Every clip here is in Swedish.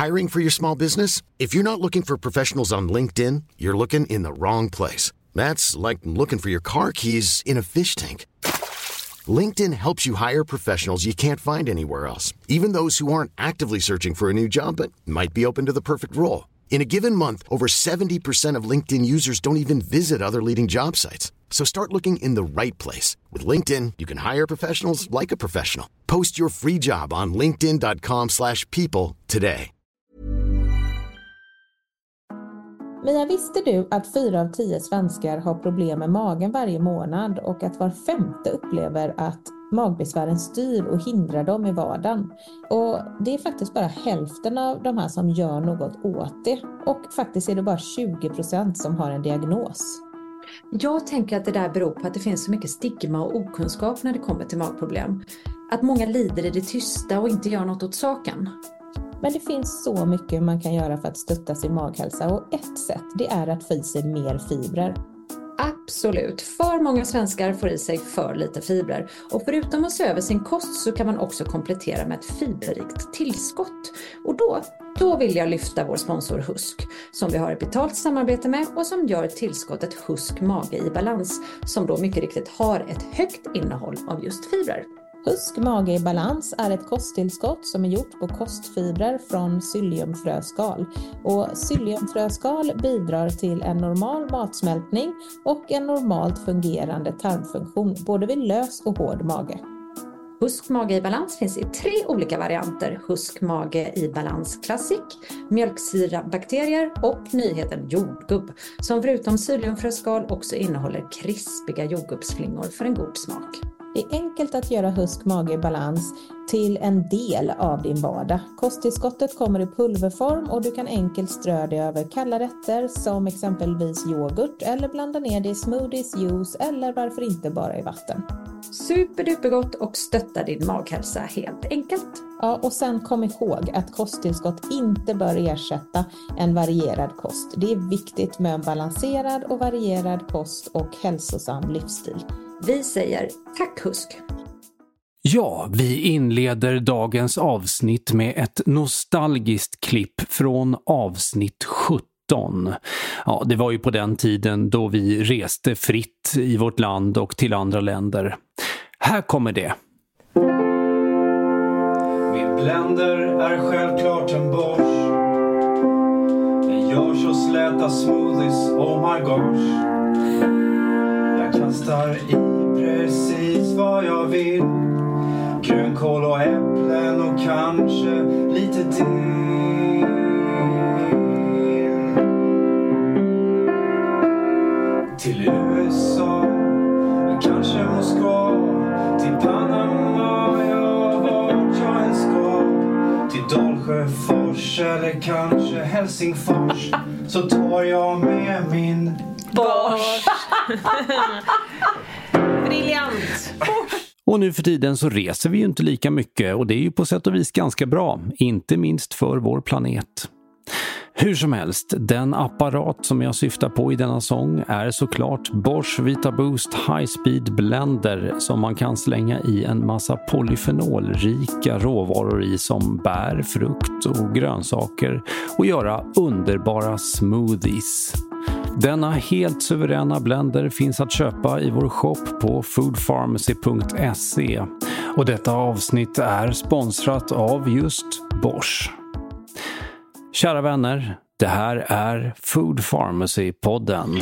Hiring for your small business? If you're not looking for professionals on LinkedIn, you're looking in the wrong place. That's like looking for your car keys in a fish tank. LinkedIn helps you hire professionals you can't find anywhere else, even those who aren't actively searching for a new job but might be open to the perfect role. In a given month, over 70% of LinkedIn users don't even visit other leading job sites. So start looking in the right place. With LinkedIn, you can hire professionals like a professional. Post your free job on linkedin.com/people today. Mia, visste du att 4 av 10 svenskar har problem med magen varje månad och att var 5:e upplever att magbesvären styr och hindrar dem i vardagen? Och det är faktiskt bara hälften av de här som gör något åt det. Och faktiskt är det bara 20% som har en diagnos. Jag tänker att det där beror på att det finns så mycket stigma och okunskap när det kommer till magproblem. Att många lider i det tysta och inte gör något åt saken. Men det finns så mycket man kan göra för att stötta sin maghälsa, och ett sätt det är att få i sig mer fibrer. Absolut. För många svenskar får i sig för lite fibrer. Och förutom att se över sin kost så kan man också komplettera med ett fiberrikt tillskott. Och då vill jag lyfta vår sponsor Husk, som vi har ett betalt samarbete med och som gör tillskottet Husk Mage i balans, som då mycket riktigt har ett högt innehåll av just fibrer. Husk Mage i balans är ett kosttillskott som är gjort på kostfibrer från psylliumfröskal. Och psylliumfröskal bidrar till en normal matsmältning och en normalt fungerande tarmfunktion, både vid lös och hård mage. Husk Mage i balans finns i 3 olika varianter. Husk Mage i balans Classic, mjölksyrabakterier och nyheten jordgubb, som förutom psylliumfröskal också innehåller krispiga jordgubbsflingor för en god smak. Det är enkelt att göra Husk Mage i balans till en del av din vardag. Kosttillskottet kommer i pulverform och du kan enkelt strö det över kalla rätter som exempelvis yoghurt, eller blanda ner det i smoothies, juice eller varför inte bara i vatten. Superdupergott och stöttar din maghälsa helt enkelt. Ja, och sen kom ihåg att kosttillskott inte bör ersätta en varierad kost. Det är viktigt med en balanserad och varierad kost och hälsosam livsstil. Vi säger tack Husk! Ja, vi inleder dagens avsnitt med ett nostalgiskt klipp från avsnitt 17. Ja, det var ju på den tiden då vi reste fritt i vårt land och till andra länder. Här kommer det. Min blender är självklart en Bosch. Den gör så släta smoothies, oh my gosh. Jag kastar i precis vad jag vill. Grönkål och äpplen och kanske lite dill. Till USA, kanske Moskva. Till Panama, ja vart jag än ska. Till Dalsjöfors eller kanske Helsingfors. Så tar jag med min Bosch. Briljant. Och nu för tiden så reser vi ju inte lika mycket, och det är ju på sätt och vis ganska bra, inte minst för vår planet. Hur som helst, den apparat som jag syftar på i denna sång är såklart Bosch VitaBoost High Speed Blender, som man kan slänga i en massa polyfenolrika råvaror i som bär, frukt och grönsaker och göra underbara smoothies. Denna helt suveräna blender finns att köpa i vår shop på foodpharmacy.se, och detta avsnitt är sponsrat av just Bosch. Kära vänner, det här är Food Pharmacy-podden.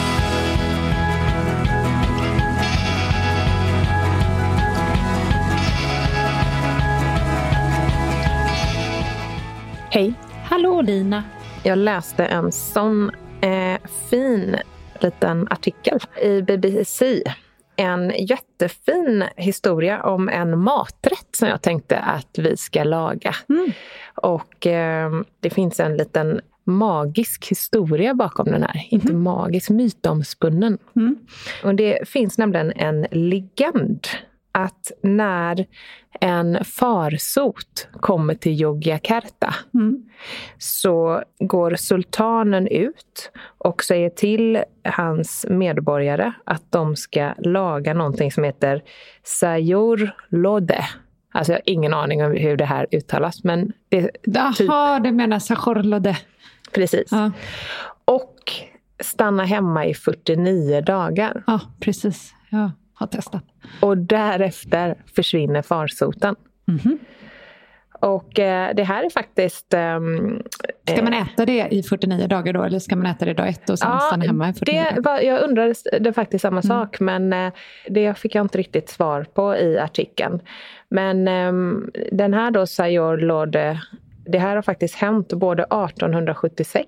Hej, hallå Lina. Jag läste en sån fin liten artikel i BBC. En jättefin historia om en maträtt som jag tänkte att vi ska laga. Och det finns en liten magisk historia bakom den här. Inte magisk, mytomspunnen. Och det finns nämligen en legend att när en farsot kommer till Yogyakarta så går sultanen ut och säger till hans medborgare att de ska laga någonting som heter sayur lodeh. Alltså jag har ingen aning om hur det här uttalas. Men det, Jaha, det menar sajorlode. Precis. Ja. Och stanna hemma i 49 dagar. Ja, precis. Jag har testat. Och därefter försvinner farsoten. Mhm. Och det här är faktiskt... Ska man äta det i 49 dagar då? Eller ska man äta det dag 1 och sen stanna hemma i 49 dagar? Jag undrade det är faktiskt samma sak. Men det fick jag inte riktigt svar på i artikeln. Men den här då, sajorlode, det här har faktiskt hänt både 1876,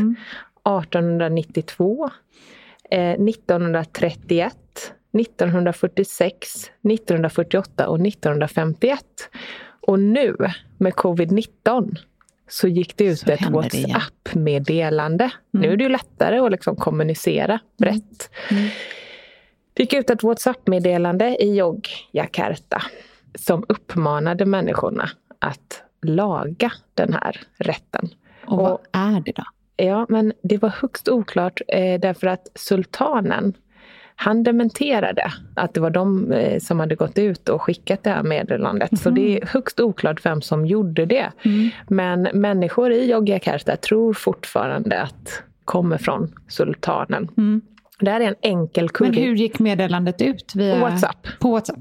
1892, 1931, 1946, 1948 och 1951. Och nu med covid-19 så gick det ut ett WhatsApp-meddelande. Nu är det ju lättare att liksom kommunicera brett. Det gick ut ett WhatsApp-meddelande i Yogyakarta som uppmanade människorna att laga den här rätten. Och vad är det då? Ja, men det var högst oklart därför att sultanen, han dementerade att det var de som hade gått ut och skickat det här meddelandet. Så det är högst oklart vem som gjorde det. Men människor i Yogyakarta tror fortfarande att kommer från sultanen. Det här är en enkel curry. Men hur gick meddelandet ut? Via... WhatsApp. På WhatsApp?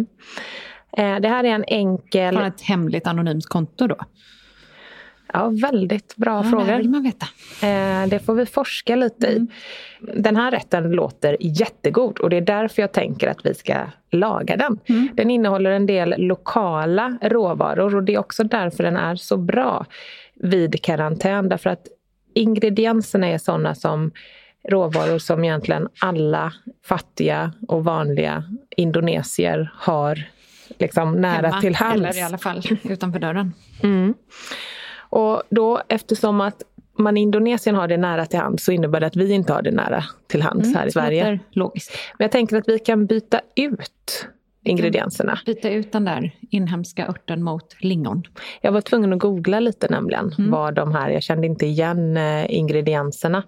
Det här är en enkel... Från ett hemligt anonymt konto då? Ja, väldigt bra frågor. Det vill man veta. Det får vi forska lite i. Den här rätten låter jättegod och det är därför jag tänker att vi ska laga den. Den innehåller en del lokala råvaror och det är också därför den är så bra vid karantän. Därför att ingredienserna är sådana som råvaror som egentligen alla fattiga och vanliga indonesier har liksom nära hemma, till hands. Eller i alla fall utanför dörren. Och då eftersom att man i Indonesien har det nära till hands så innebär det att vi inte har det nära till hands här i Sverige. Logiskt. Men jag tänker att vi kan byta ut ingredienserna. Byta ut den där inhemska örten mot lingon. Jag var tvungen att googla lite nämligen vad de här, jag kände inte igen ingredienserna.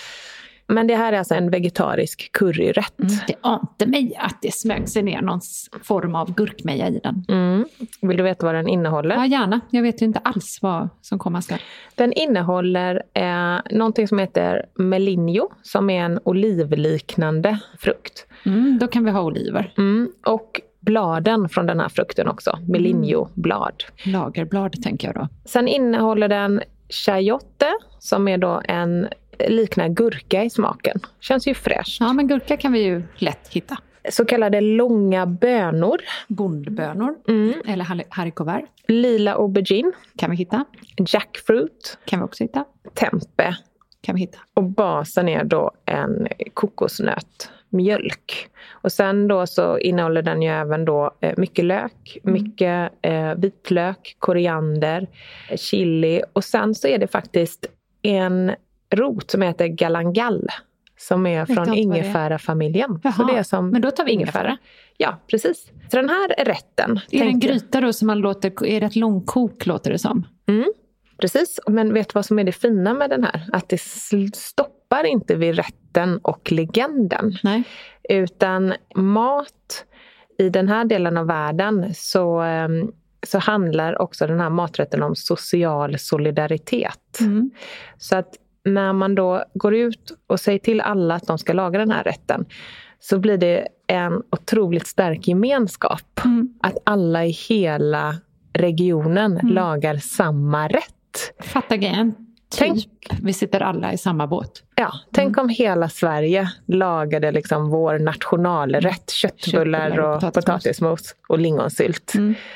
Men det här är alltså en vegetarisk curryrätt. Det ante mig att det smög sig ner någon form av gurkmeja i den. Vill du veta vad den innehåller? Ja, gärna. Jag vet ju inte alls vad som kommer ska. Den innehåller någonting som heter melinjo, som är en olivliknande frukt. Då kan vi ha oliver. Och bladen från den här frukten också, melinjoblad. Lagerblad tänker jag då. Sen innehåller den chayote, som är då liknar gurka i smaken. Känns ju fräscht. Ja, men gurka kan vi ju lätt hitta. Så kallade långa bönor. Bondbönor. Eller haricots. Lila aubergine. Kan vi hitta. Jackfruit. Kan vi också hitta. Tempe. Kan vi hitta. Och basen är då en kokosnötmjölk. Och sen då så innehåller den ju även då mycket lök, mycket vitlök, koriander, chili. Och sen så är det faktiskt en rot som heter galangal som är från ingefärafamiljen. Så det är som men då tar vi ingefära. Ja, precis. Så den här rätten... Är det en gryta då som man låter... Är det ett långkok låter det som? Precis. Men vet du vad som är det fina med den här? Att det stoppar inte vid rätten och legenden. Nej. Utan mat i den här delen av världen så handlar också den här maträtten om social solidaritet. Så att när man då går ut och säger till alla att de ska laga den här rätten så blir det en otroligt stark gemenskap. Att alla i hela regionen lagar samma rätt. Fattar grejen. Vi sitter alla i samma båt. Ja, tänk om hela Sverige lagade liksom vår nationalrätt. Köttbullar och potatismos och lingonsylt.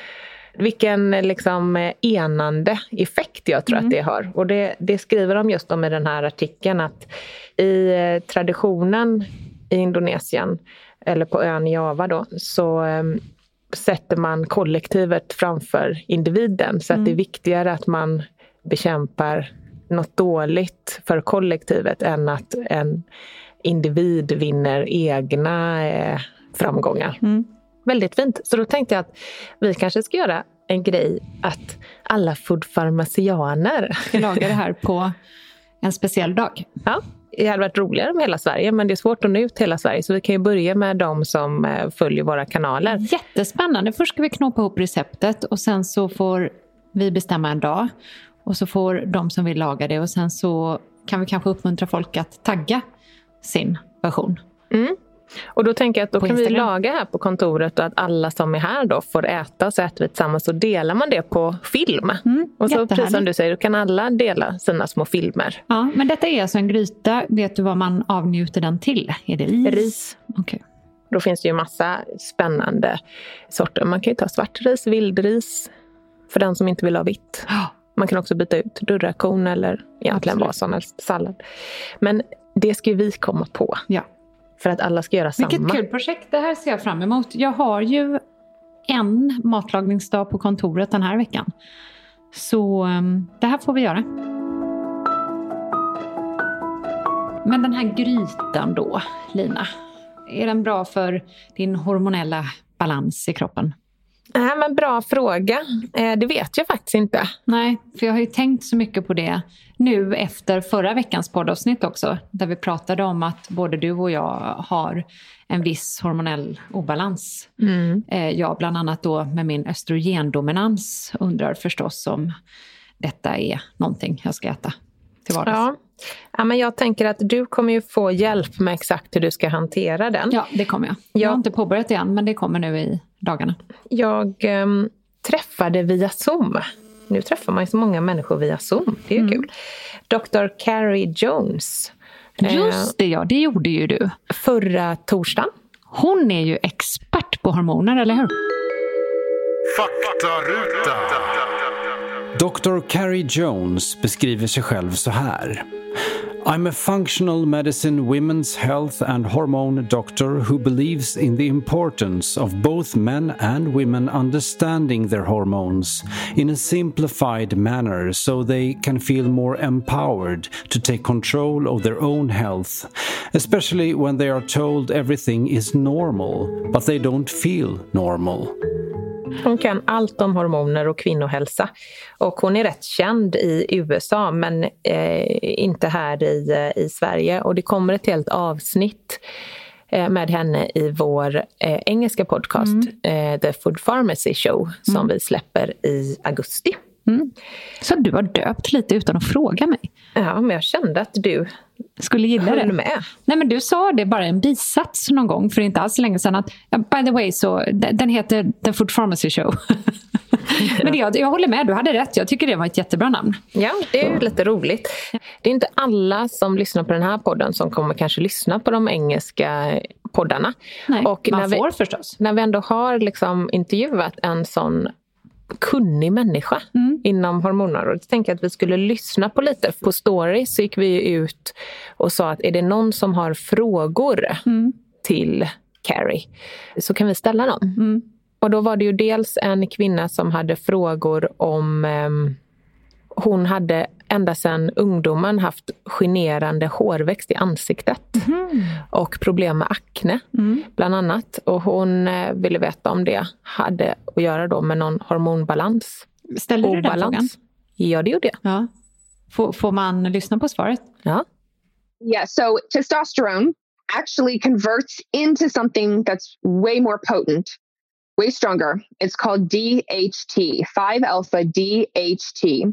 Vilken liksom enande effekt jag tror att det har. Och det skriver de just om i den här artikeln att i traditionen i Indonesien eller på ön Java då så sätter man kollektivet framför individen. Så att det är viktigare att man bekämpar något dåligt för kollektivet än att en individ vinner egna framgångar. Väldigt fint. Så då tänkte jag att vi kanske ska göra en grej att alla foodfarmacianer ska laga det här på en speciell dag. Ja, det hade varit roligare med hela Sverige, men det är svårt att nå ut till hela Sverige, så vi kan ju börja med de som följer våra kanaler. Jättespännande. Först ska vi knåpa ihop receptet och sen så får vi bestämma en dag och så får de som vill laga det, och sen så kan vi kanske uppmuntra folk att tagga sin version. Och då tänker jag att då kan vi laga här på kontoret och att alla som är här då får äta, så äter vi tillsammans och delar man det på film. Och så precis som du säger, då kan alla dela sina små filmer. Ja, men detta är alltså en gryta. Vet du vad man avnjuter den till? Är det ris? Okej. Då finns det ju massa spännande sorter. Man kan ju ta svartris, vildris för den som inte vill ha vitt. Man kan också byta ut durrakorn eller egentligen vad som helst, sallad. Men det ska ju vi komma på. Ja. För att alla ska göra samma. Vilket kul projekt, det här ser jag fram emot. Jag har ju en matlagningsdag på kontoret den här veckan. Så det här får vi göra. Men den här grytan då, Lina. Är den bra för din hormonella balans i kroppen? Nej, men bra fråga. Det vet jag faktiskt inte. Nej, för jag har ju tänkt så mycket på det nu efter förra veckans poddavsnitt också. Där vi pratade om att både du och jag har en viss hormonell obalans. Jag bland annat då med min östrogendominans undrar förstås om detta är någonting jag ska äta till vardags. Ja, men jag tänker att du kommer ju få hjälp med exakt hur du ska hantera den. Ja, det kommer jag. Jag har inte påbörjat det än, men det kommer nu i dagarna. Jag träffade via Zoom. Nu träffar man ju så många människor via Zoom. Det är ju kul. Dr. Carrie Jones. Just det, ja. Det gjorde ju du. Förra torsdagen. Hon är ju expert på hormoner, eller hur? Faktaruta. Dr. Carrie Jones beskriver sig själv så här. I'm a functional medicine, women's health and hormone doctor who believes in the importance of both men and women understanding their hormones in a simplified manner so they can feel more empowered to take control of their own health, especially when they are told everything is normal, but they don't feel normal. Hon kan allt om hormoner och kvinnohälsa. Och hon är rätt känd i USA men inte här i Sverige. Och det kommer ett helt avsnitt med henne i vår engelska podcast The Food Pharmacy Show som vi släpper i augusti. Så du har döpt lite utan att fråga mig. Ja, men jag kände att du skulle gilla det. Med. Nej, men du sa det bara en bisats någon gång för inte alls länge sedan att by the way så den heter The Food Pharmacy Show. Men jag håller med, du hade rätt. Jag tycker det var ett jättebra namn. Ja, det är ju lite roligt. Det är inte alla som lyssnar på den här podden som kommer kanske lyssna på de engelska poddarna. Nej, och man får förstås. När vi ändå har liksom intervjuat en sån kunnig människa inom hormoner. Och jag tänker att vi skulle lyssna på lite. På story så gick vi ut och sa att är det någon som har frågor till Carrie så kan vi ställa dem. Och då var det ju dels en kvinna som hade frågor om hon hade ända sedan ungdomen haft generande hårväxt i ansiktet och problem med akne bland annat. Och hon ville veta om det hade att göra då med någon hormonbalans. Ställde du den frågan? Ja, det gjorde jag. Ja. Får man lyssna på svaret? Ja. Yeah, so testosterone actually converts into something that's way more potent, way stronger. It's called DHT, 5-alpha DHT.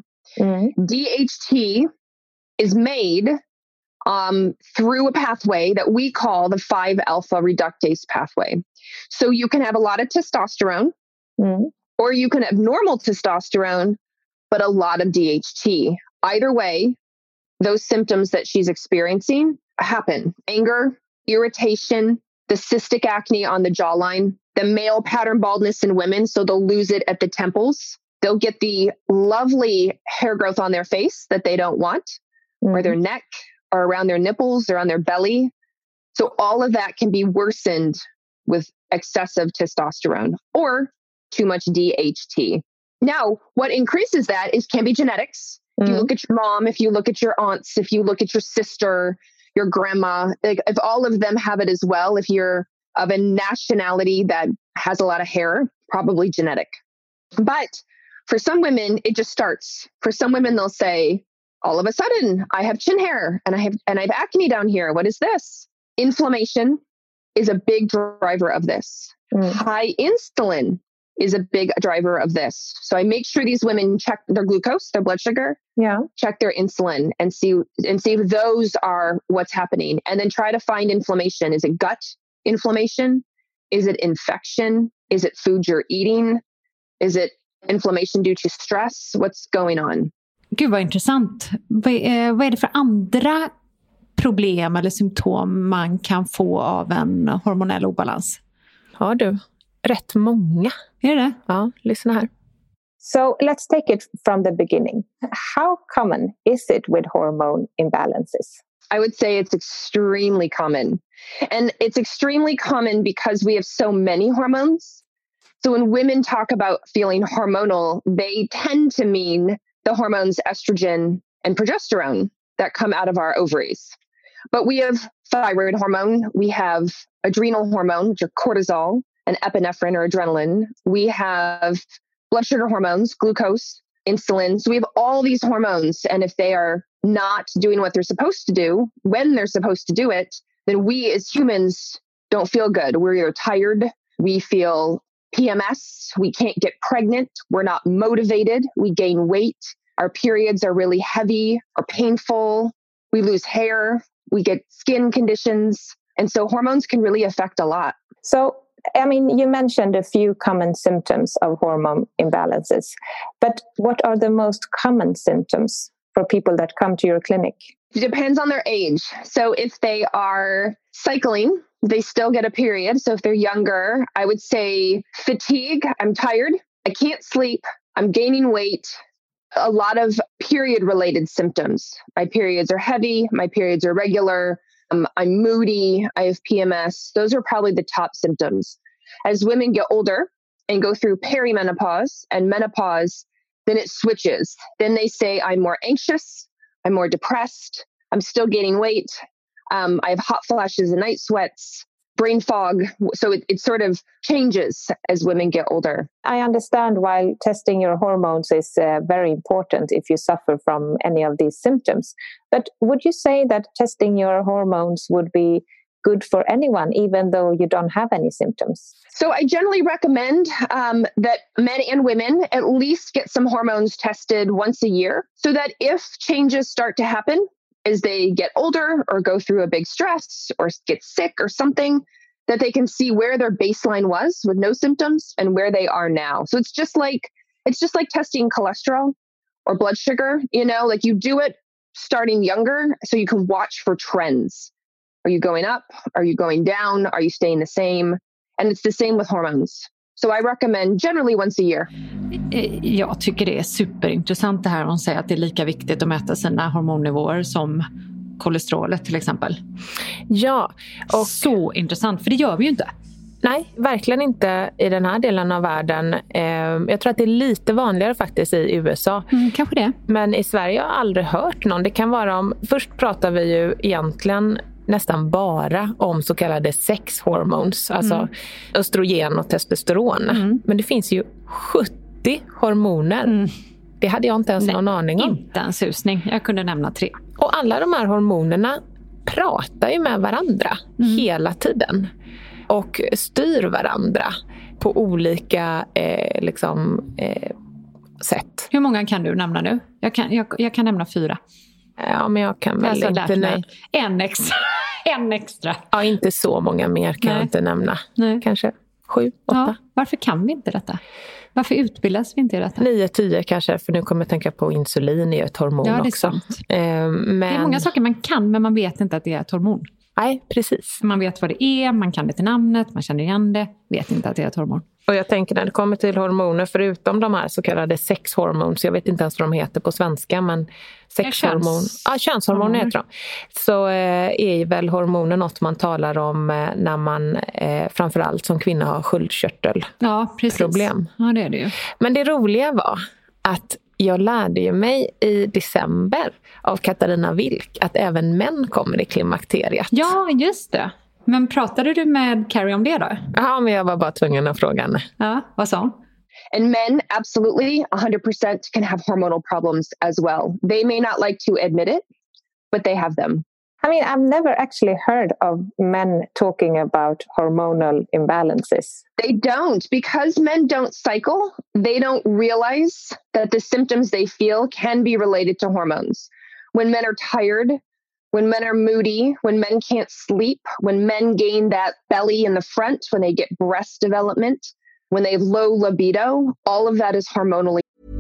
DHT is made through a pathway that we call the 5-alpha reductase pathway. So you can have a lot of testosterone, or you can have normal testosterone, but a lot of DHT. Either way, those symptoms that she's experiencing happen. Anger, irritation, the cystic acne on the jawline, the male pattern baldness in women, so they'll lose it at the temples. They'll get the lovely hair growth on their face that they don't want, or their neck, or around their nipples, or on their belly. So all of that can be worsened with excessive testosterone or too much DHT. Now, what increases that can be genetics. If you look at your mom, if you look at your aunts, if you look at your sister, your grandma, like if all of them have it as well, if you're of a nationality that has a lot of hair, probably genetic. But for some women, it just starts. For some women, they'll say, all of a sudden I have chin hair and I have acne down here. What is this? Inflammation is a big driver of this. High insulin is a big driver of this. So I make sure these women check their glucose, their blood sugar, check their insulin and see if those are what's happening. And then try to find inflammation. Is it gut inflammation? Is it infection? Is it food you're eating? Is it inflammation due to stress? What's going on? Gud vad intressant. Vad är det för andra problem eller symptom man kan få av en hormonell obalans? Har du rätt många? Är det? Ja, lyssna här. So let's take it from the beginning. How common is it with hormone imbalances? I would say it's extremely common. And it's extremely common because we have so many hormones. So when women talk about feeling hormonal, they tend to mean the hormones estrogen and progesterone that come out of our ovaries. But we have thyroid hormone, we have adrenal hormone, which are cortisol, and epinephrine or adrenaline. We have blood sugar hormones, glucose, insulin. So we have all these hormones. And if they are not doing what they're supposed to do, when they're supposed to do it, then we as humans don't feel good. We're either tired, we feel PMS, we can't get pregnant, we're not motivated, we gain weight, our periods are really heavy or painful, we lose hair, we get skin conditions. And so hormones can really affect a lot. So, I mean, you mentioned a few common symptoms of hormone imbalances, but what are the most common symptoms for people that come to your clinic? It depends on their age. So if they are cycling, they still get a period. So if they're younger, I would say fatigue. I'm tired. I can't sleep. I'm gaining weight. A lot of period-related symptoms. My periods are heavy. My periods are regular. I'm moody. I have PMS. Those are probably the top symptoms. As women get older and go through perimenopause and menopause, then it switches. Then they say, I'm more anxious. I'm more depressed. I'm still gaining weight. I have hot flashes and night sweats, brain fog. So it sort of changes as women get older. I understand why testing your hormones is very important if you suffer from any of these symptoms. But would you say that testing your hormones would be good for anyone, even though you don't have any symptoms? So I generally recommend that men and women at least get some hormones tested once a year so that if changes start to happen as they get older or go through a big stress or get sick or something, that they can see where their baseline was with no symptoms and where they are now. So it's just like testing cholesterol or blood sugar, like you do it starting younger so you can watch for trends. Are you going up? Are you going down? Are you staying the same? And it's the same with hormones. So I recommend generally once a year. Jag tycker det är superintressant det här hon säger att det är lika viktigt att mäta sina hormonnivåer som kolesterolet till exempel. Ja. Och så intressant, för det gör vi ju inte. Nej, verkligen inte i den här delen av världen. Jag tror att det är lite vanligare faktiskt i USA. Kanske det. Men i Sverige har jag aldrig hört någon. Det kan vara om... Först pratar vi ju egentligen nästan bara om så kallade sex hormones. Alltså östrogen och testosteron. Men det finns ju 70 hormoner. Det hade jag inte ens någon aning om. Inte en susning. Jag kunde nämna 3. Och alla de här hormonerna pratar ju med varandra hela tiden. Och styr varandra på olika sätt. Hur många kan du nämna nu? Jag kan nämna 4. Ja, men jag kan väl inte... Nej. En extra. Ja, inte så många mer kan jag inte nämna. Nej. Kanske 7, 8. Ja, varför kan vi inte detta? Varför utbildas vi inte i detta? 9-10 kanske, för nu kommer jag tänka på insulin är ett hormon också. Ja, det är sant. Men... Det är många saker man kan, men man vet inte att det är ett hormon. Nej, precis. Man vet vad det är, man kan det till namnet, man känner igen det, vet inte att det är ett hormon. Och jag tänker när det kommer till hormoner, förutom de här så kallade sexhormoner, jag vet inte ens vad de heter på svenska, men sexhormon, könshormoner heter de. Så är väl hormoner något man talar om när man framförallt som kvinna har sköldkörtelproblem. Ja, det är det ju. Men det roliga var att jag lärde ju mig i december av Katarina Wilk att även män kommer i klimakteriet. Ja, just det. Men pratade du med Carrie om det då? Ja, men jag var bara tvungen att fråga henne. Ja, vad sa hon? And men, absolutely, 100% can have hormonal problems as well. They may not like to admit it, but they have them. I mean, I've never actually heard of men talking about hormonal imbalances. They don't, because men don't cycle. They don't realize that the symptoms they feel can be related to hormones. When men are tired, when men are moody, when men can't sleep, when men gain that belly in the front, when they get breast development, when they have low libido, all of that is hormonally.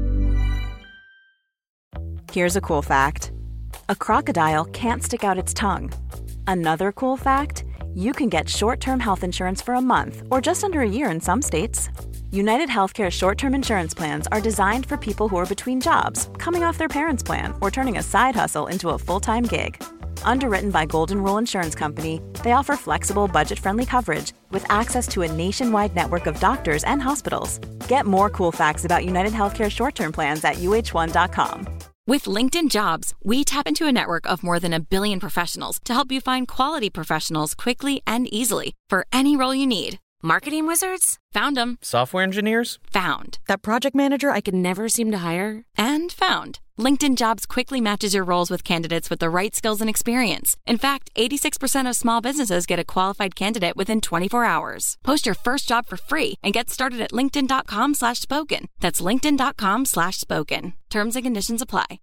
Here's a cool fact. A crocodile can't stick out its tongue. Another cool fact, you can get short-term health insurance for a month or just under a year in some states. United Healthcare short-term insurance plans are designed for people who are between jobs, coming off their parents' plan, or turning a side hustle into a full-time gig. Underwritten by Golden Rule Insurance Company, they offer flexible, budget-friendly coverage with access to a nationwide network of doctors and hospitals. Get more cool facts about United Healthcare short-term plans at uh1.com. With LinkedIn Jobs, we tap into a network of more than 1 billion professionals to help you find quality professionals quickly and easily for any role you need. Marketing wizards? Found them. Software engineers? Found. That project manager I could never seem to hire? And found. LinkedIn Jobs quickly matches your roles with candidates with the right skills and experience. In fact, 86% of small businesses get a qualified candidate within 24 hours. Post your first job for free and get started at linkedin.com/spoken. That's linkedin.com/spoken. Terms and conditions apply.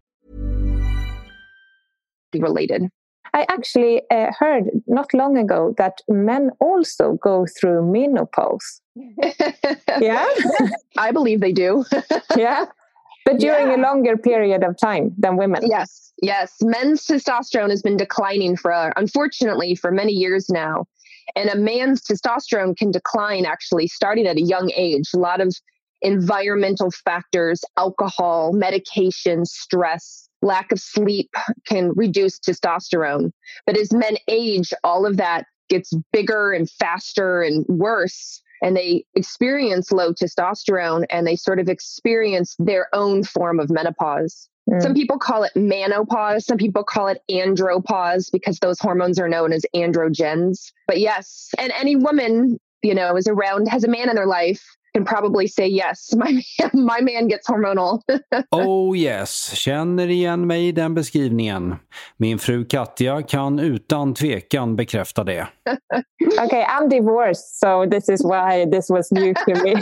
Related. I actually heard not long ago that men also go through menopause. Yeah? I believe they do. Yeah. But during a longer period of time than women. Yes. Men's testosterone has been declining unfortunately, for many years now. And a man's testosterone can decline actually starting at a young age. A lot of environmental factors, alcohol, medication, stress, lack of sleep can reduce testosterone. But as men age, all of that gets bigger and faster and worse. And they experience low testosterone and they sort of experience their own form of menopause. Some people call it menopause. Some people call it andropause because those hormones are known as androgens. But yes, and any woman, is around, has a man in their life, can probably say yes, my man gets hormonal. Oh yes, känner igen mig i den beskrivningen. Min fru Katja kan utan tvekan bekräfta det. Okay, I'm divorced, so this is why this was new to me.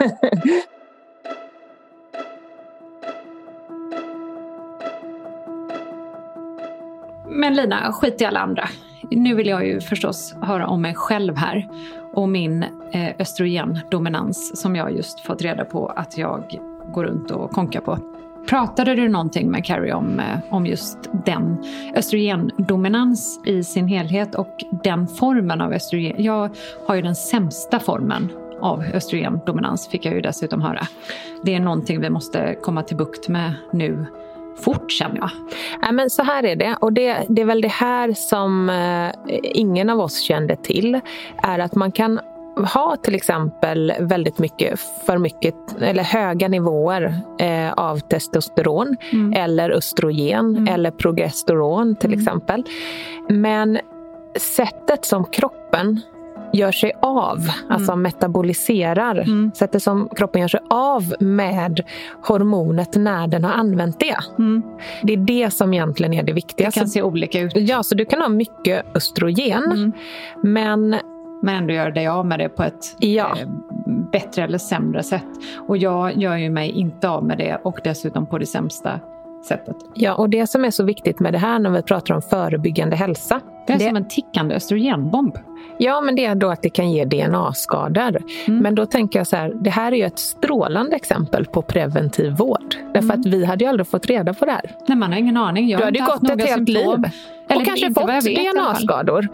Men Lina, skit i alla andra. Nu vill jag ju förstås höra om mig själv här och min östrogendominans som jag just fått reda på att jag går runt och konkar på. Pratade du någonting med Carrie om just den östrogendominans i sin helhet och den formen av östrogen? Jag har ju den sämsta formen av östrogendominans, fick jag ju dessutom höra. Det är någonting vi måste komma till bukt med nu. Fort, känner jag. Ja, men så här är det. Och det är väl det här som ingen av oss kände till. Är att man kan ha till exempel väldigt mycket, för mycket eller höga nivåer av testosteron eller östrogen eller progesteron till exempel. Men sättet som kroppen gör sig av, alltså metaboliserar, sättet som kroppen gör sig av med hormonet när den har använt det. Det är det som egentligen är det viktiga. Det kan se olika ut. Ja, så du kan ha mycket östrogen, men ändå gör dig av med det på ett bättre eller sämre sätt. Och jag gör ju mig inte av med det och dessutom på det sämsta sättet. Ja, och det som är så viktigt med det här när vi pratar om förebyggande hälsa. Det är som en tickande östrogenbomb. Ja, men det är då att det kan ge DNA-skador. Men då tänker jag så här, det här är ju ett strålande exempel på preventiv vård. Därför att vi hade ju aldrig fått reda på det här. Nej, man har ingen aning. Du hade ju gått ett helt liv. Och kanske fått DNA-skador.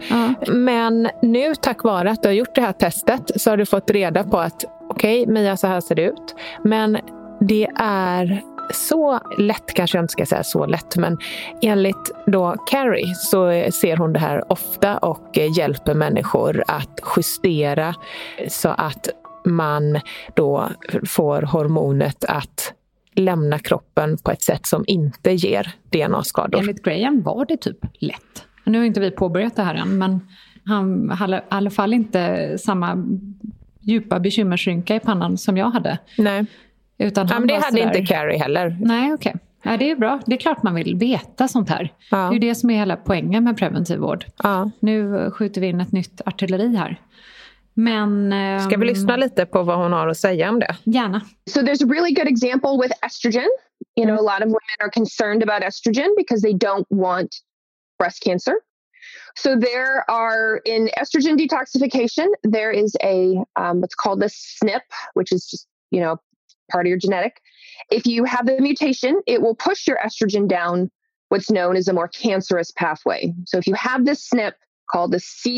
Men nu tack vare att du har gjort det här testet så har du fått reda på att okej, Mia, så här ser det ut. Men det är så lätt, kanske jag inte ska säga så lätt, men enligt då Carrie så ser hon det här ofta och hjälper människor att justera så att man då får hormonet att lämna kroppen på ett sätt som inte ger DNA-skador. Enligt Graham var det typ lätt. Nu har inte vi påbörjat det här än, men han hade i alla fall inte samma djupa bekymmersrynka i pannan som jag hade. Nej. Utan men det hade inte Carrie heller. Nej, okej. Ja, det är bra. Det är klart man vill veta sånt här. Ja. Det är ju det som är hela poängen med preventiv vård. Ja. Nu skjuter vi in ett nytt artilleri här. Men ska vi lyssna lite på vad hon har att säga om det? Gärna. So there's a really good example with estrogen. You know, a lot of women are concerned about estrogen because they don't want breast cancer. So there are, in estrogen detoxification, there is a what's called the SNP, which is just, you know, part of your genetic. If you have the mutation, it will push your estrogen down what's known as a more cancerous pathway. So if you have this SNP called the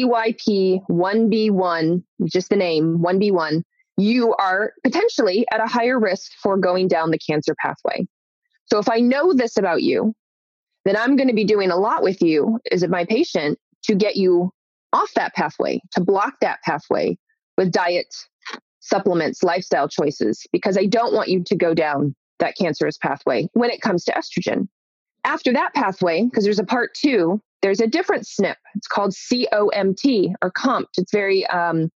CYP1B1, just the name, 1B1, you are potentially at a higher risk for going down the cancer pathway. So if I know this about you, then I'm going to be doing a lot with you as my patient to get you off that pathway, to block that pathway with diet, supplements, lifestyle choices, because I don't want you to go down that cancerous pathway when it comes to estrogen. After that pathway, because there's a part 2, there's a different SNP. It's called COMT or COMT. It's very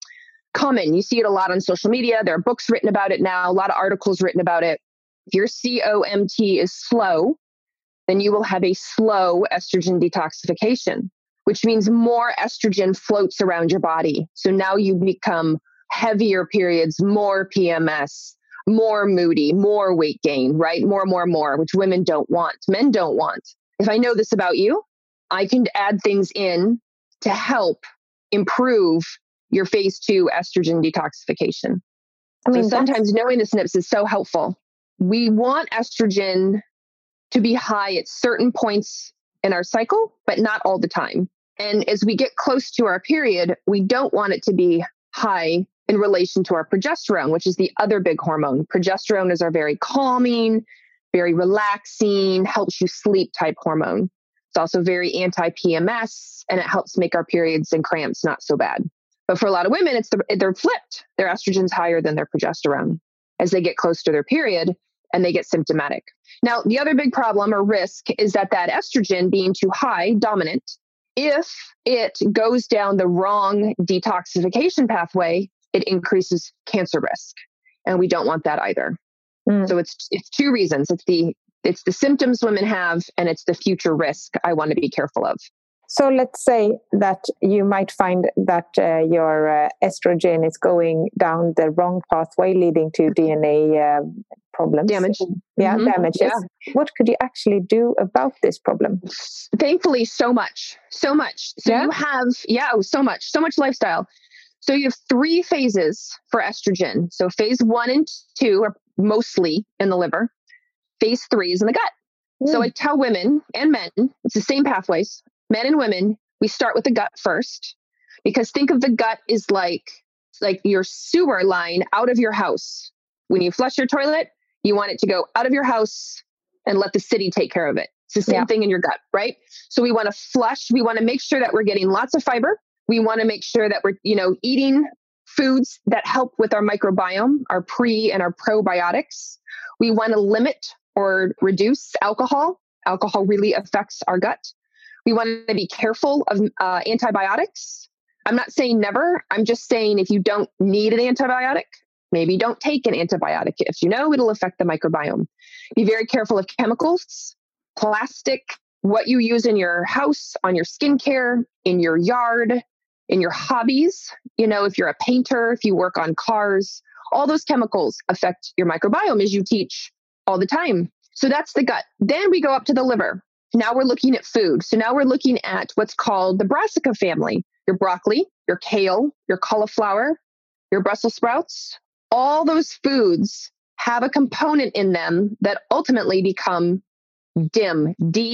common. You see it a lot on social media. There are books written about it now, a lot of articles written about it. If your COMT is slow, then you will have a slow estrogen detoxification, which means more estrogen floats around your body. So now you become heavier periods, more PMS, more moody, more weight gain, right? More, which women don't want, men don't want. If I know this about you, I can add things in to help improve your phase 2 estrogen detoxification. I mean, so sometimes knowing the SNPs is so helpful. We want estrogen to be high at certain points in our cycle, but not all the time. And as we get close to our period, we don't want it to be high in relation to our progesterone, which is the other big hormone. Progesterone is our very calming, very relaxing, helps you sleep type hormone. It's also very anti-PMS, and it helps make our periods and cramps not so bad. But for a lot of women, they're flipped. Their estrogen's higher than their progesterone as they get close to their period and they get symptomatic. Now, the other big problem or risk is that estrogen being too high, dominant, if it goes down the wrong detoxification pathway, it increases cancer risk. And we don't want that either. So it's 2 reasons. It's the symptoms women have, and it's the future risk I want to be careful of. So let's say that you might find that your estrogen is going down the wrong pathway, leading to DNA problems. Damage. Damages. Yeah. What could you actually do about this problem? Thankfully, so much. So you have, so much lifestyle. So you have 3 phases for estrogen. So phase 1 and 2 are mostly in the liver. Phase 3 is in the gut. So I tell women and men, it's the same pathways. Men and women, we start with the gut first, because think of the gut is like your sewer line out of your house. When you flush your toilet, you want it to go out of your house and let the city take care of it. It's the same thing in your gut, right? So we want to flush. We want to make sure that we're getting lots of fiber. We want to make sure that we're, eating foods that help with our microbiome, our pre and our probiotics. We want to limit or reduce alcohol. Alcohol really affects our gut. We want to be careful of antibiotics. I'm not saying never. I'm just saying if you don't need an antibiotic, maybe don't take an antibiotic. If you know, it'll affect the microbiome. Be very careful of chemicals, plastic, what you use in your house, on your skincare, in your yard, in your hobbies. If you're a painter, if you work on cars, all those chemicals affect your microbiome, as you teach all the time. So that's the gut. Then we go up to the liver. Now we're looking at food. So now we're looking at what's called the brassica family. Your broccoli, your kale, your cauliflower, your Brussels sprouts. All those foods have a component in them that ultimately become DIM,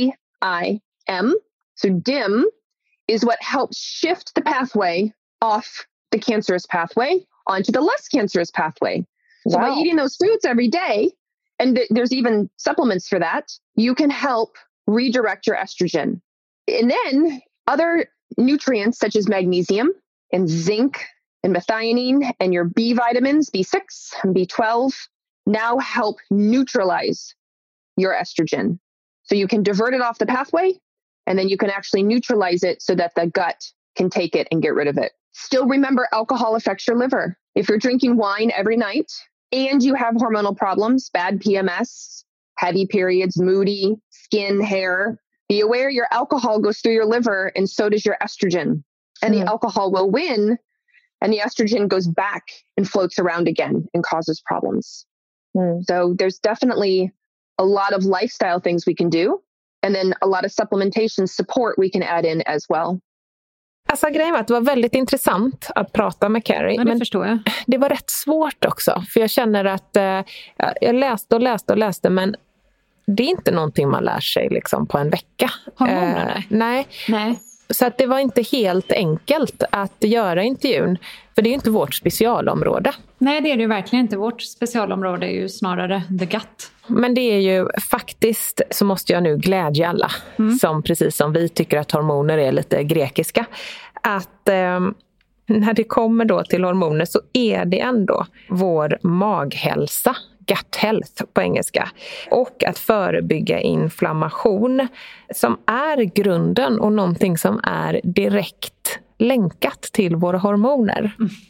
D-I-M. So DIM is what helps shift the pathway off the cancerous pathway onto the less cancerous pathway. So by eating those foods every day, and there's even supplements for that, you can help redirect your estrogen. And then other nutrients such as magnesium and zinc and methionine and your B vitamins, B6 and B12, now help neutralize your estrogen. So you can divert it off the pathway, and then you can actually neutralize it so that the gut can take it and get rid of it. Still remember, alcohol affects your liver. If you're drinking wine every night and you have hormonal problems, bad PMS, heavy periods, moody, skin, hair, be aware your alcohol goes through your liver and so does your estrogen. And the alcohol will win and the estrogen goes back and floats around again and causes problems. So there's definitely a lot of lifestyle things we can do. And then a lot of supplementation support we can add in as well. Alltså grejen var att det var väldigt intressant att prata med Carrie. Ja, det förstår jag. Det var rätt svårt också. För jag känner att jag läste men det är inte någonting man lär sig liksom på en vecka. Hormoner? Nej. Så att det var inte helt enkelt att göra intervjun. För det är ju inte vårt specialområde. Nej, det är det ju verkligen inte. Vårt specialområde är ju snarare the gut. Men det är ju faktiskt, så måste jag nu glädja alla som precis som vi tycker att hormoner är lite grekiska. Att när det kommer då till hormoner så är det ändå vår maghälsa, gut health på engelska, och att förebygga inflammation som är grunden och någonting som är direkt länkat till våra hormoner.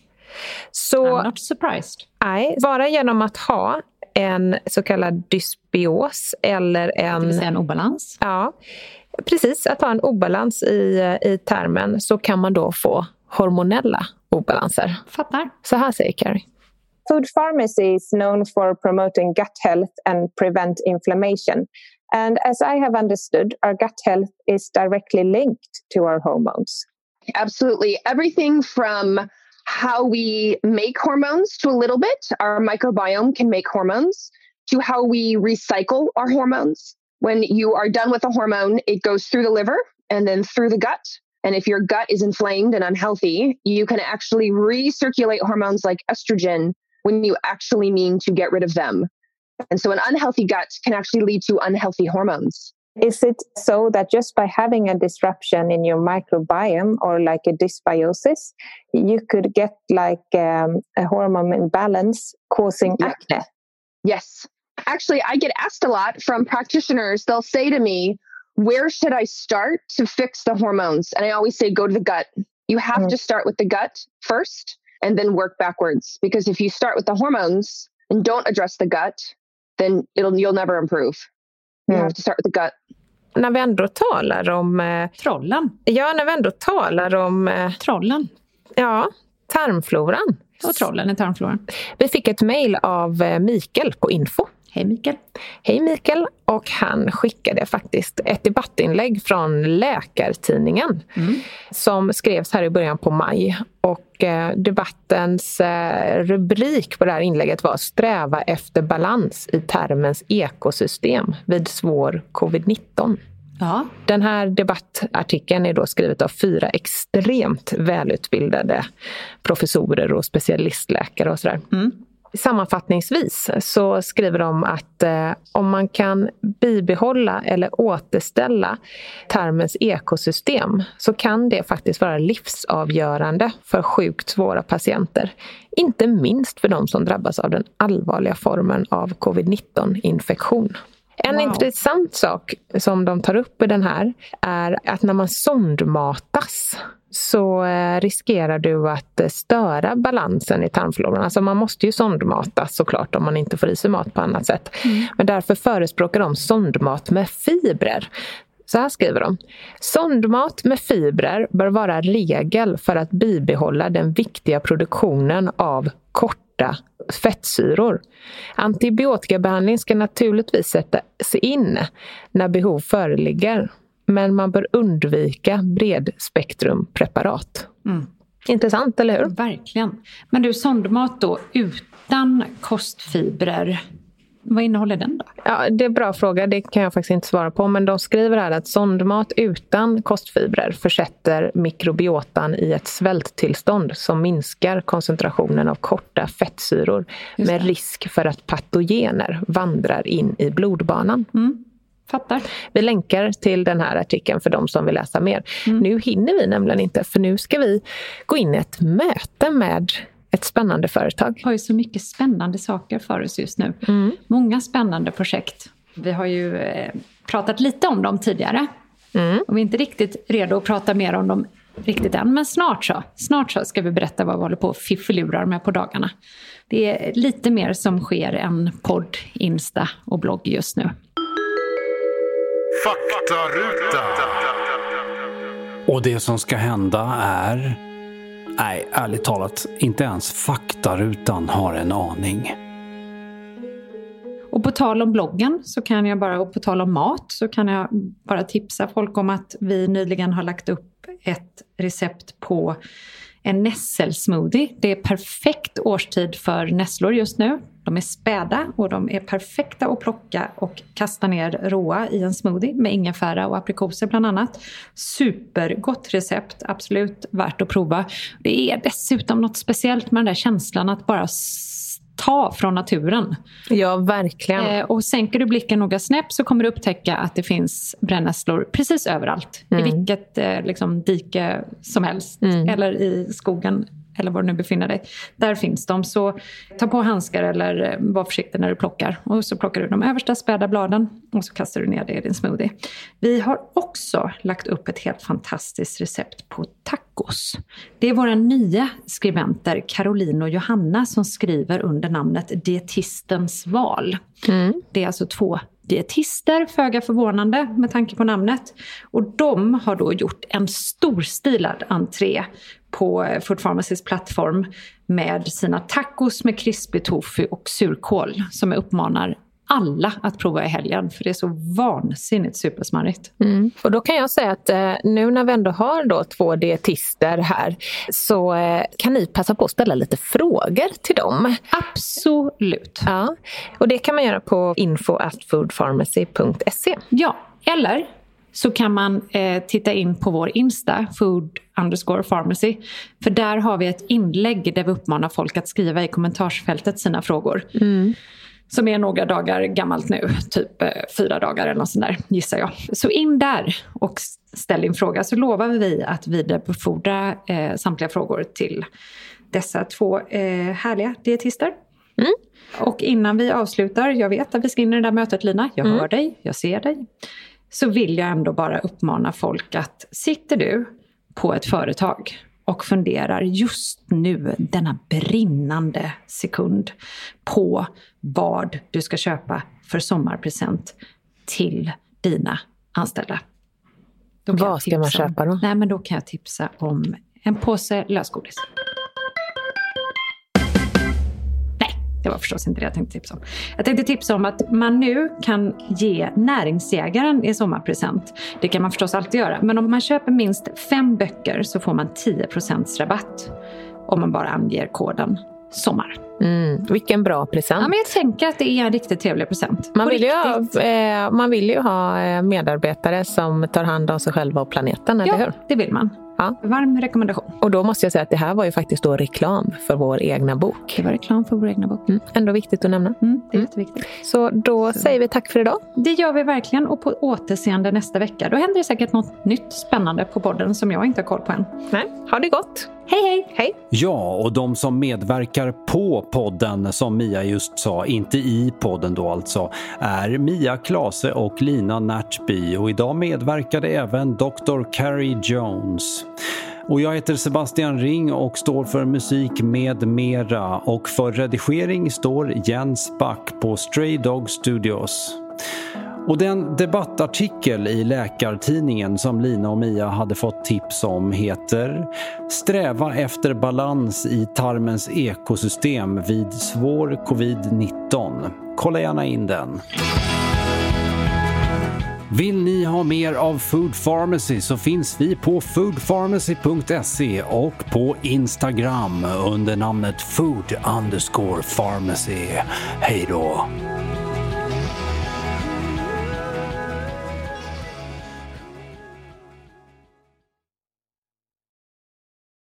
Så, I'm not surprised. Nej, bara genom att ha en så kallad dysbios eller Det vill säga en obalans. Ja, precis. Att ha en obalans i termen så kan man då få hormonella obalanser. Fattar. Så här säger Carrie. Food pharmacy is known for promoting gut health and prevent inflammation. And as I have understood, our gut health is directly linked to our hormones. Absolutely. Everything from how we make hormones to a little bit, our microbiome can make hormones, to how we recycle our hormones. When you are done with a hormone, it goes through the liver and then through the gut. And if your gut is inflamed and unhealthy, you can actually recirculate hormones like estrogen when you actually mean to get rid of them. And so an unhealthy gut can actually lead to unhealthy hormones. Is it so that just by having a disruption in your microbiome or like a dysbiosis, you could get like a hormone imbalance causing acne? Yes. Actually, I get asked a lot from practitioners. They'll say to me, where should I start to fix the hormones? And I always say, go to the gut. You have to start with the gut first and then work backwards. Because if you start with the hormones and don't address the gut, then you'll never improve. You have to start with the gut. När vi ändå talar om trollen. Ja, när vi ändå talar om trollen. Ja, tarmfloran. Och trollen i tarmfloran. Vi fick ett mejl av Mikael på info. Hej Mikael. Hej Mikael. Och han skickade faktiskt ett debattinlägg från Läkartidningen som skrevs här i början på maj. Och debattens rubrik på det här inlägget var Sträva efter balans i tarmens ekosystem vid svår covid-19. Ja. Den här debattartikeln är då skrivet av 4 extremt välutbildade professorer och specialistläkare och sådär. Sammanfattningsvis så skriver de att om man kan bibehålla eller återställa tarmens ekosystem så kan det faktiskt vara livsavgörande för sjukt svåra patienter. Inte minst för de som drabbas av den allvarliga formen av covid-19-infektion. En intressant sak som de tar upp i den här är att när man sondmatas så riskerar du att störa balansen i tarmfloran. Alltså man måste ju sondmatas såklart om man inte får i sig mat på annat sätt. Men därför förespråkar de sondmat med fibrer. Så här skriver de. Sondmat med fibrer bör vara regel för att bibehålla den viktiga produktionen av korta fettsyror. Antibiotikabehandling ska naturligtvis sättas in när behov föreligger. Men man bör undvika bredspektrumpreparat. Intressant, eller hur? Verkligen. Men du, sondmat då utan kostfibrer, vad innehåller den då? Ja, det är en bra fråga. Det kan jag faktiskt inte svara på. Men de skriver här att sondmat utan kostfibrer försätter mikrobiotan i ett svälttillstånd som minskar koncentrationen av korta fettsyror med risk för att patogener vandrar in i blodbanan. Fattar. Vi länkar till den här artikeln för de som vill läsa mer. Nu hinner vi nämligen inte, för nu ska vi gå in i ett möte med ett spännande företag. Vi har ju så mycket spännande saker för oss just nu. Många spännande projekt. Vi har ju pratat lite om dem tidigare. Och vi är inte riktigt redo att prata mer om dem riktigt än. Men snart så ska vi berätta vad vi håller på och fiffelurar med på dagarna. Det är lite mer som sker än podd, Insta och blogg just nu. Faktaruta. Och det som ska hända är... Nej, ärligt talat, inte ens faktarutan har en aning. Och på tal om bloggen så kan jag bara, och på tal om mat så kan jag bara tipsa folk om att vi nyligen har lagt upp ett recept på en nässelsmoothie. Det är perfekt årstid för nässlor just nu. De är späda och de är perfekta att plocka och kasta ner råa i en smoothie med ingefära och aprikoser bland annat. Supergott recept, absolut värt att prova. Det är dessutom något speciellt med den där känslan att bara ta från naturen. Ja, verkligen. Och sänker du blicken några snäpp så kommer du upptäcka att det finns brännässlor precis överallt. I vilket dike som helst. Eller i skogen. Eller var du nu befinner dig. Där finns de. Så ta på handskar eller var försiktig när du plockar. Och så plockar du de översta späda bladen. Och så kastar du ner det i din smoothie. Vi har också lagt upp ett helt fantastiskt recept på tacos. Det är våra nya skribenter Caroline och Johanna som skriver under namnet Dietistens val. Det är alltså 2 dietister, föga förvånande med tanke på namnet. Och de har då gjort en storstilad entré på Food Pharmacys plattform med sina tacos med krispig tofu och surkål som jag uppmanar alla att prova i helgen, för det är så vansinnigt supersmarrigt. Och då kan jag säga att nu när vi ändå har då 2 dietister här så kan ni passa på att ställa lite frågor till dem. Absolut. Ja, och det kan man göra på info@foodpharmacy.se. Ja, eller så kan man titta in på vår Insta, food_pharmacy. För där har vi ett inlägg där vi uppmanar folk att skriva i kommentarsfältet sina frågor. Som är några dagar gammalt nu, typ 4 dagar eller något sånt där, gissar jag. Så in där och ställ din fråga, så lovar vi att vidarebefordra samtliga frågor till dessa 2 härliga dietister. Och innan vi avslutar, jag vet att vi ska in i det där mötet, Lina. Jag hör dig, jag ser dig. Så vill jag ändå bara uppmana folk att sitter du på ett företag och funderar just nu, denna brinnande sekund, på vad du ska köpa för sommarpresent till dina anställda. Vad ska man köpa då? Nej, men då kan jag tipsa om en påse lösgodis. Det var förstås inte det jag tänkte tipsa om. Jag tänkte tipsa om att man nu kan ge näringsjägaren i sommarpresent. Det kan man förstås alltid göra. Men om man köper minst 5 böcker så får man 10% rabatt. Om man bara anger koden sommar. Vilken bra present. Ja, men jag tänker att det är en riktigt trevlig present. Man vill ju ha medarbetare som tar hand om sig själva och planeten, eller hur? Ja, det vill man. Ja. Varm rekommendation. Och då måste jag säga att det här var ju faktiskt då reklam för vår egna bok. Det var reklam för vår egna bok. Ändå viktigt att nämna. Det är jätteviktigt. Så då säger vi tack för idag. Det gör vi verkligen, och på återseende nästa vecka. Då händer det säkert något nytt spännande på podden som jag inte har koll på än. Nej, ha det gott. Hej! Ja, och de som medverkar på podden, som Mia just sa, inte i podden då alltså, är Mia Klase och Lina Närtby. Och idag medverkade även Dr. Carrie Jones. Och jag heter Sebastian Ring och står för musik med mera. Och för redigering står Jens Back på Stray Dog Studios. Och den debattartikel i Läkartidningen som Lina och Mia hade fått tips om heter "Sträva efter balans i tarmens ekosystem vid svår covid-19". Kolla gärna in den. Vill ni ha mer av Food Pharmacy så finns vi på foodpharmacy.se och på Instagram under namnet food_pharmacy. Hej då!